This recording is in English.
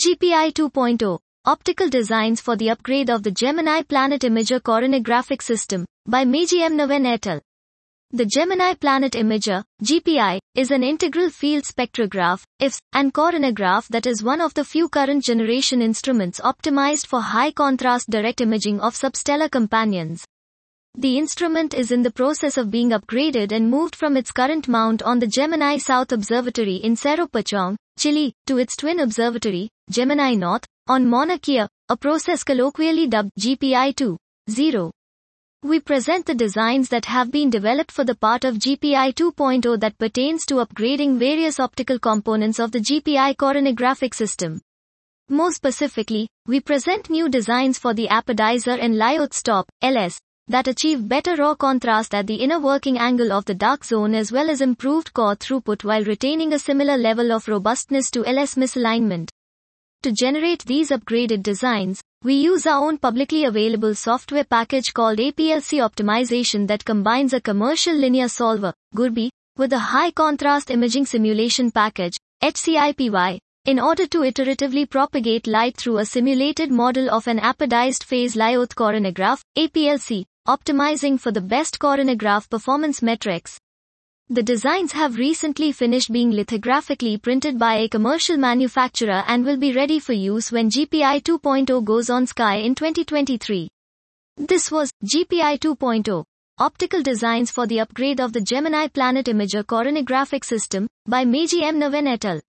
GPI 2.0 Optical Designs for the Upgrade of the Gemini Planet Imager Coronagraphic System by Meiji M. Nguyen et al. The Gemini Planet Imager, GPI, is an integral field spectrograph, IFS, and coronagraph that is one of the few current generation instruments optimized for high contrast direct imaging of substellar companions. The instrument is in the process of being upgraded and moved from its current mount on the Gemini South Observatory in Cerro Pachong, Chile, to its twin observatory, Gemini North, on Mauna Kea, a process colloquially dubbed GPI 2.0. We present the designs that have been developed for the part of GPI 2.0 that pertains to upgrading various optical components of the GPI coronagraphic system. More specifically, we present new designs for the apodizer and lyot stop, LS, that achieve better raw contrast at the inner working angle of the dark zone as well as improved core throughput while retaining a similar level of robustness to LS misalignment. To generate these upgraded designs, we use our own publicly available software package called APLC Optimization that combines a commercial linear solver, Gurbi, with a high contrast imaging simulation package, HCIPY, in order to iteratively propagate light through a simulated model of an apodized phase lyot coronagraph, APLC, optimizing for the best coronagraph performance metrics. The designs have recently finished being lithographically printed by a commercial manufacturer and will be ready for use when GPI 2.0 goes on sky in 2023. This was GPI 2.0 Optical Designs for the Upgrade of the Gemini Planet Imager Coronagraphic System by Meiji M. Nguyen et al.